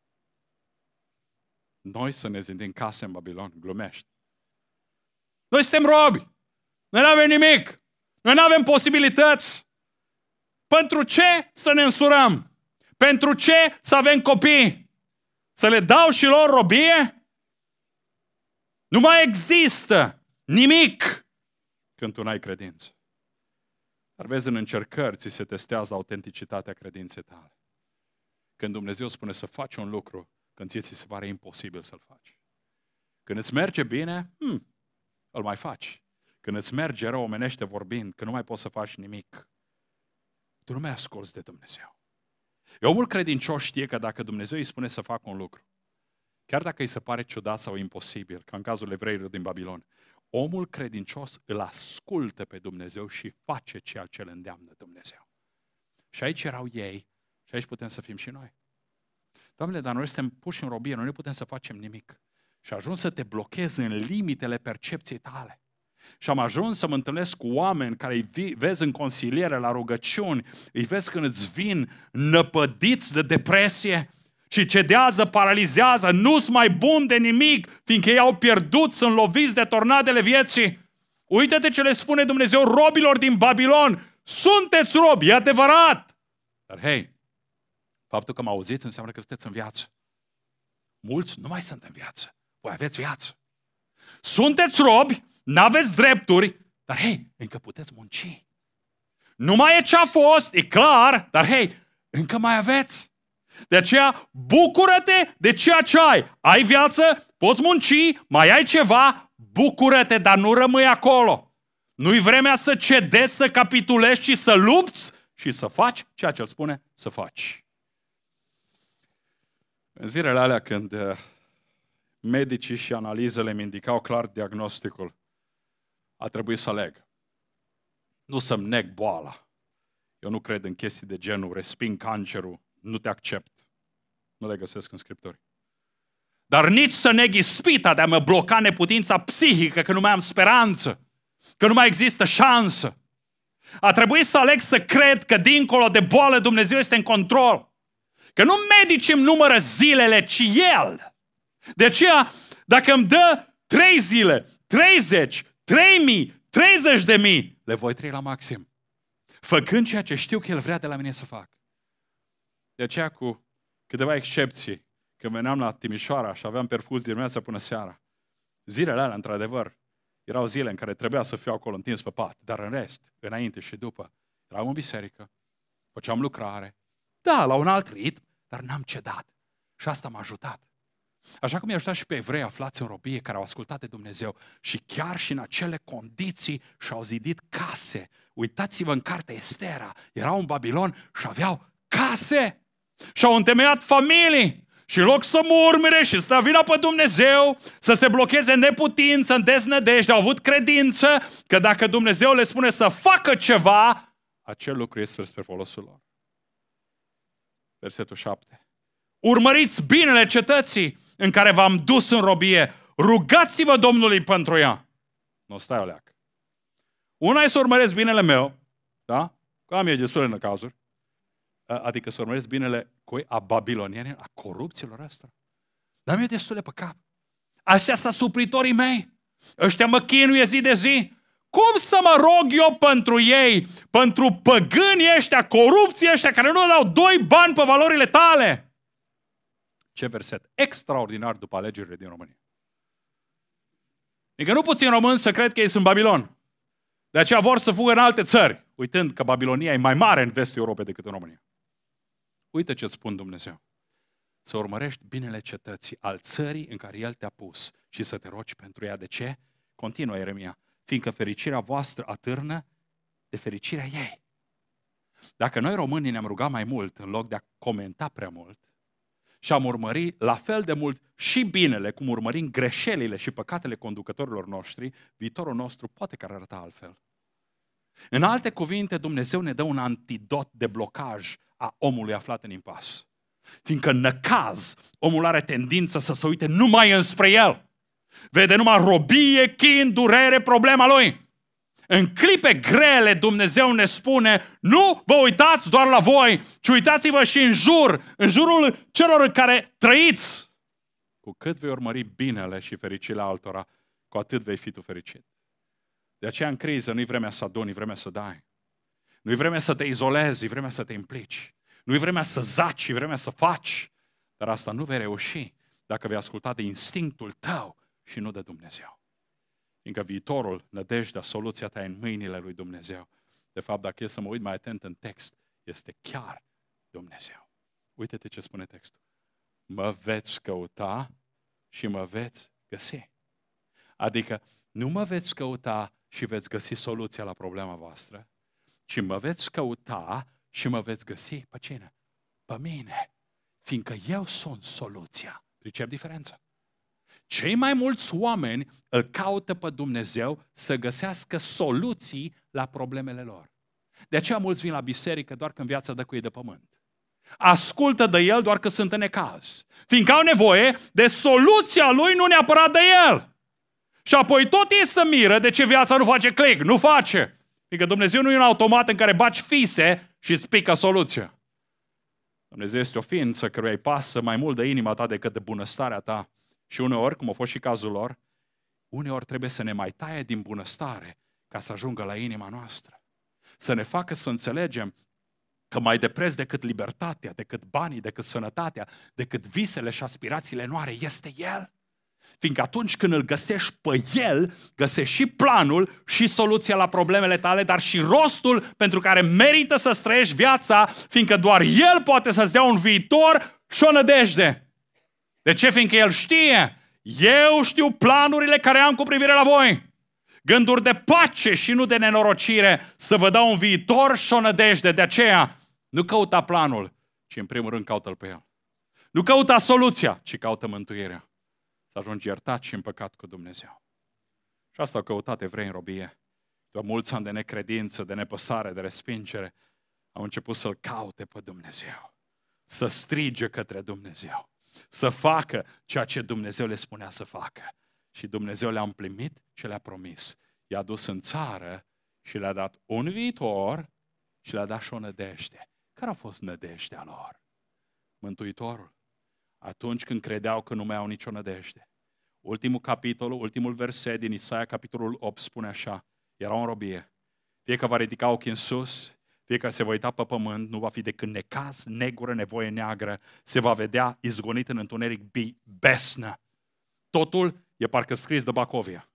Noi să ne zidim case în Babilon, glumești. Noi suntem robi, noi nu avem nimic, noi nu avem posibilități. Pentru ce să ne însurăm? Pentru ce să avem copii? Să le dau și lor robie? Nu mai există nimic când tu n-ai credință. Dar vezi, în încercări ți se testează autenticitatea credinței tale. Când Dumnezeu spune să faci un lucru, când ție ți se pare imposibil să-l faci. Când îți merge bine, hmm, îl mai faci. Când îți merge rău omenește vorbind, că nu mai poți să faci nimic, tu nu mai asculți de Dumnezeu. E omul credincios știe că dacă Dumnezeu îi spune să facă un lucru, chiar dacă îi se pare ciudat sau imposibil, ca în cazul evreilor din Babilon, omul credincios îl ascultă pe Dumnezeu și face ceea ce îl îndeamnă Dumnezeu. Și aici erau ei și aici putem să fim și noi. Doamne, dar noi suntem puși în robie, noi nu putem să facem nimic. Și ajungi să te blochezi în limitele percepției tale. Și am ajuns să mă întâlnesc cu oameni care îi vezi în consiliere, la rugăciuni, îi vezi când îți vin năpădiți de depresie și cedează, paralizează, nu-s mai bun de nimic, fiindcă ei au pierdut, sunt loviți de tornadele vieții. Uită-te ce le spune Dumnezeu robilor din Babilon. Sunteți robi, e adevărat. Dar hei, faptul că mă auziți înseamnă că sunteți în viață. Mulți nu mai sunt în viață. Voi aveți viață. Sunteți robi, n-aveți drepturi, dar hei, încă puteți munci. Nu mai e ce a fost, e clar, dar hei, încă mai aveți. De aceea, bucură-te de ceea ce ai. Ai viață, poți munci, mai ai ceva, bucură-te, dar nu rămâi acolo. Nu-i vremea să cedezi, să capitulezi, ci să lupți și să faci ceea ce îl spune să faci. În zilele alea când medicii și analizele îmi indicau clar diagnosticul, a trebuit să aleg. Nu să-mi neg boala. Eu nu cred în chestii de genul, resping cancerul, nu te accept. Nu le găsesc în Scripturi. Dar nici să neg ispita de a mă bloca neputința psihică, că nu mai am speranță, că nu mai există șansă. A trebuit să aleg să cred că dincolo de boală Dumnezeu este în control. Că nu medicii îmi numără zilele, ci El. De aceea, dacă îmi dă trei zile, treizeci, trei mii, treizeci de mii, le voi trăi la maxim. Făcând ceea ce știu că El vrea de la mine să fac. De aceea, cu câteva excepții, când veneam la Timișoara și aveam perfuz dimineața până seara, zilele alea, într-adevăr, erau zile în care trebuia să fiu acolo întins pe pat, dar în rest, înainte și după, eram în biserică, făceam lucrare, da, la un alt ritm, dar n-am cedat. Și asta m-a ajutat. Așa cum i-a ajutat și pe evrei aflați în robie, care au ascultat de Dumnezeu și chiar și în acele condiții și-au zidit case. Uitați-vă în cartea Estera, erau în Babilon și aveau case și-au întemeiat familii. Și în loc să murmure și să vină pe Dumnezeu, să se blocheze în neputință, în deznădejde, au avut credință că dacă Dumnezeu le spune să facă ceva, acel lucru este spre folosul lor. Versetul șapte. Urmăriți binele cetății în care v-am dus în robie. Rugați-vă Domnului pentru ea. Nu, stai o leacă. Una e să urmăresc binele meu, da? Că am eu destule în cazuri. Adică să urmăresc binele cu a babilonienilor, a corupțiilor ăstora. Dar mi-e destule pe cap. Așa sunt supritorii mei. Ăștia mă chinuie zi de zi. Cum să mă rog eu pentru ei, pentru păgânii ăștia, corupții ăștia, care nu dau doi bani pe valorile tale? Ce verset extraordinar după alegerile din România. Adică nu puțin români să cred că ei sunt Babilon. De aceea vor să fugă în alte țări, uitând că Babilonia e mai mare în vestul Europei decât în România. Uite ce-ți spun Dumnezeu. Să urmărești binele cetății al țării în care El te-a pus și să te rogi pentru ea. De ce? Continuă Ieremia. Fiindcă fericirea voastră atârnă de fericirea ei. Dacă noi românii ne-am rugat mai mult în loc de a comenta prea mult și am urmărit la fel de mult și binele, cum urmărim greșelile și păcatele conducătorilor noștri, viitorul nostru poate că ar arăta altfel. În alte cuvinte, Dumnezeu ne dă un antidot de blocaj a omului aflat în impas. Fiindcă în năcaz, omul are tendință să se uite numai înspre el. Vede numai robie, chin, durere, problema lui. În clipe grele Dumnezeu ne spune, nu vă uitați doar la voi, ci uitați-vă și în jur, în jurul celor în care trăiți. Cu cât vei urmări binele și fericirea altora, cu atât vei fi tu fericit. De aceea în criză nu-i vremea să aduni, e vremea să dai. Nu-i vremea să te izolezi, e vremea să te implici. Nu-i vremea să zaci, e vremea să faci. Dar asta nu vei reuși dacă vei asculta de instinctul tău și nu de Dumnezeu. Fiindcă viitorul, nădejdea, soluția ta e în mâinile lui Dumnezeu. De fapt, dacă e să mă uit mai atent în text, este chiar Dumnezeu. Uite-te ce spune textul. Mă veți căuta și mă veți găsi. Adică nu mă veți căuta și veți găsi soluția la problema voastră, ci mă veți căuta și mă veți găsi pe cine? Pe mine. Fiindcă eu sunt soluția. Pricep diferența. Cei mai mulți oameni îl caută pe Dumnezeu să găsească soluții la problemele lor. De aceea mulți vin la biserică doar când viața dă cu ei de pământ. Ascultă de El doar că sunt în necaz. Fiindcă au nevoie de soluția Lui, nu neapărat de El. Și apoi tot ei să miră de ce viața nu face click. Nu face. Fiindcă Dumnezeu nu e un automat în care baci fise și îți pică soluția. Dumnezeu este o ființă căruia îi pasă mai mult de inima ta decât de bunăstarea ta. Și uneori, cum a fost și cazul lor, uneori trebuie să ne mai taie din bunăstare ca să ajungă la inima noastră. Să ne facă să înțelegem că mai de preț decât libertatea, decât banii, decât sănătatea, decât visele și aspirațiile noastre este El. Fiindcă atunci când îl găsești pe El, găsești și planul și soluția la problemele tale, dar și rostul pentru care merită să trăiești viața, fiindcă doar El poate să-ți dea un viitor și o nădejde. De ce? Fiindcă El știe. Eu știu planurile care am cu privire la voi. Gânduri de pace și nu de nenorocire, să vă dau un viitor și o nădejde. De aceea, nu căuta planul, ci în primul rând caută-L pe El. Nu căuta soluția, ci caută mântuirea. Să ajungi iertat și împăcat cu Dumnezeu. Și asta au căutat evrei în robie. După mulți ani de necredință, de nepăsare, de respingere, au început să-L caute pe Dumnezeu. Să strige către Dumnezeu. Să facă ceea ce Dumnezeu le spunea să facă. Și Dumnezeu le-a împlinit ce le-a promis. I-a dus în țară și le-a dat un viitor și le-a dat și o nădejde. Care a fost nădejdea lor? Mântuitorul. Atunci când credeau că nu mai au nicio nădejde. Ultimul capitol, ultimul verset din Isaia, capitolul opt, spune așa. Erau în robie. Fie că va ridica ochii în sus, fie că se va uita pe pământ, nu va fi decât necaz, negură, nevoie neagră. Se va vedea izgonit în întuneric besnă. Totul e parcă scris de Bacovia.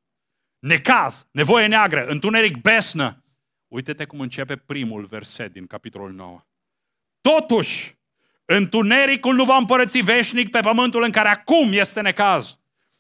Necaz, nevoie neagră, întuneric besnă. Uite-te cum începe primul verset din capitolul nouă. Totuși, întunericul nu va împărăți veșnic pe pământul în care acum este necaz.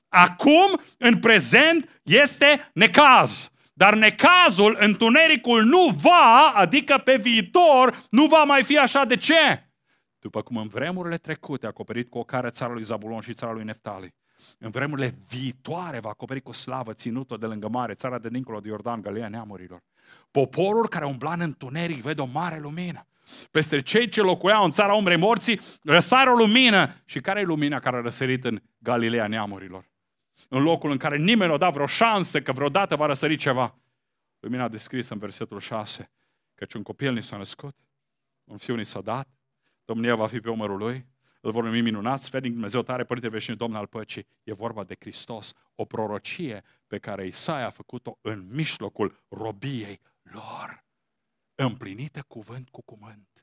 Acum, în prezent, este necaz. Dar necazul, întunericul nu va, adică pe viitor, nu va mai fi așa. De ce? După cum în vremurile trecute a acoperit cu o cară țara lui Zabulon și țara lui Neftali, în vremurile viitoare va acoperi cu slavă ținută de lângă mare, țara de dincolo de Iordan, Galeea Neamurilor. Poporul care umbla în întuneric vede o mare lumină. Peste cei ce locuiau în țara umbrei morții, răsare o lumină. Și care e lumina care a răsărit în Galileea Neamurilor? În locul în care nimeni nu a dat vreo șansă că vreodată va răsări ceva. Lumina descrisă în versetul șase, căci un copil ni s-a născut, un fiu ni s-a dat, domnia va fi pe umărul lui, îl vor numi minunat, sfetnic Dumnezeu tare, Părinte veșnic, Domn al păcii. E vorba de Hristos, o prorocie pe care Isaia a făcut-o în mijlocul robiei lor, împlinită cuvânt cu cuvânt.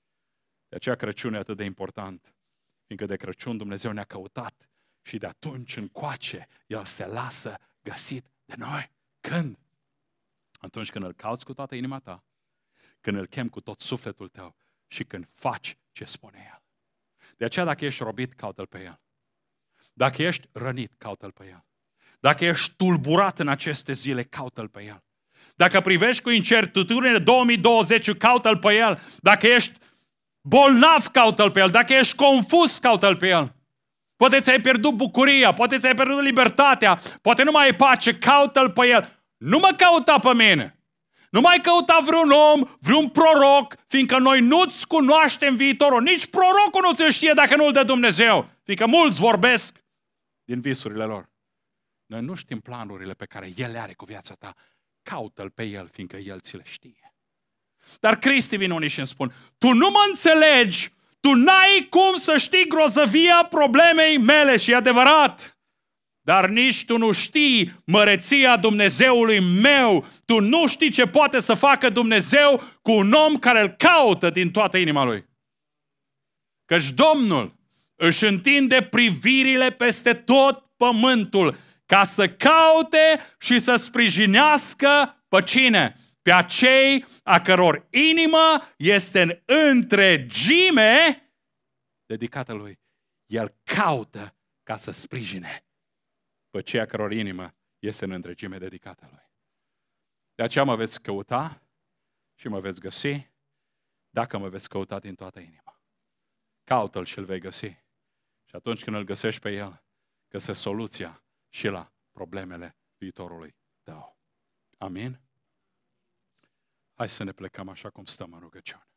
De aceea Crăciunul e atât de important, fiindcă de Crăciun Dumnezeu ne-a căutat și de atunci încoace El se lasă găsit de noi. Când? Atunci când îl cauți cu toată inima ta, când îl chem cu tot sufletul tău și când faci ce spune El. De aceea dacă ești robit, caută-L pe El. Dacă ești rănit, caută-L pe El. Dacă ești tulburat în aceste zile, caută-L pe El. Dacă privești cu incertitudine două mii douăzeci, caută-L pe El. Dacă ești bolnav, caută-L pe El. Dacă ești confuz, caută-L pe El. Poate ți-ai pierdut bucuria, poate ți-ai pierdut libertatea, poate nu mai ai pace, caută-L pe El. Nu mă căuta pe mine. Nu mai căuta vreun om, vreun proroc, fiindcă noi nu-ți cunoaștem viitorul. Nici prorocul nu ți-l știe dacă nu-l dă Dumnezeu. Fiindcă mulți vorbesc din visurile lor. Noi nu știm planurile pe care El le are cu viața ta. Caută-L pe El, fiindcă El ți le știe. Dar Cristi vine unii și îmi spun, tu nu mă înțelegi, tu n-ai cum să știi grozăvia problemei mele. Și e adevărat. Dar nici tu nu știi măreția Dumnezeului meu. Tu nu știi ce poate să facă Dumnezeu cu un om care îl caută din toată inima lui. Căci Domnul își întinde privirile peste tot pământul ca să caute și să sprijinească pe cine? Pe acei a căror inimă este în întregime dedicată lui. El caută ca să sprijine pe cei a căror inimă este în întregime dedicată lui. De aceea mă veți căuta și mă veți găsi dacă mă veți căuta din toată inima. Caută-L și îl vei găsi. Și atunci când îl găsești pe El, găsești soluția și la problemele viitorului tău. Amin? Hai să ne plecăm așa cum stăm în rugăciune.